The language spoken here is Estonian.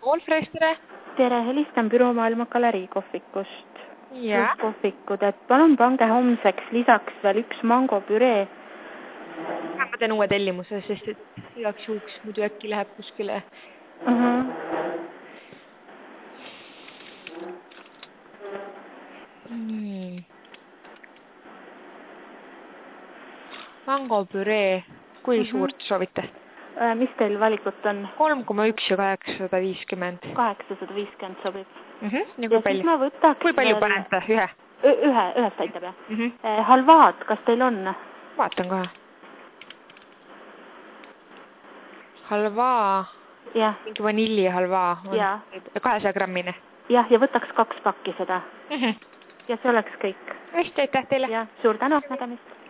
Allfresh, tere! Tere, helistan Büromaailma galerii kohvikust. Ja. Kohvikud, et palun pange homseks lisaks veel üks mangopüree. Ma teen uue tellimuse, sest et igaks juhuks muidu äkki läheb kuskile. Mangopüree, kui suurt soovite? Mis teil valikut on? 3,1 ja 850. 850 sobib. Ja kui palju? Ma võtaks kui palju panete? Ühe? Ühest aitab, jah. Halvaad, kas teil on? Vaatan kohe. Halvaa. Jah. Mingi vanillihalvaa on. Ja. 200 grammine. Jah, ja võtaks 2 pakki seda. Ja see oleks kõik. Hästi, aitäh teile. Ja, suur tänu nägemist.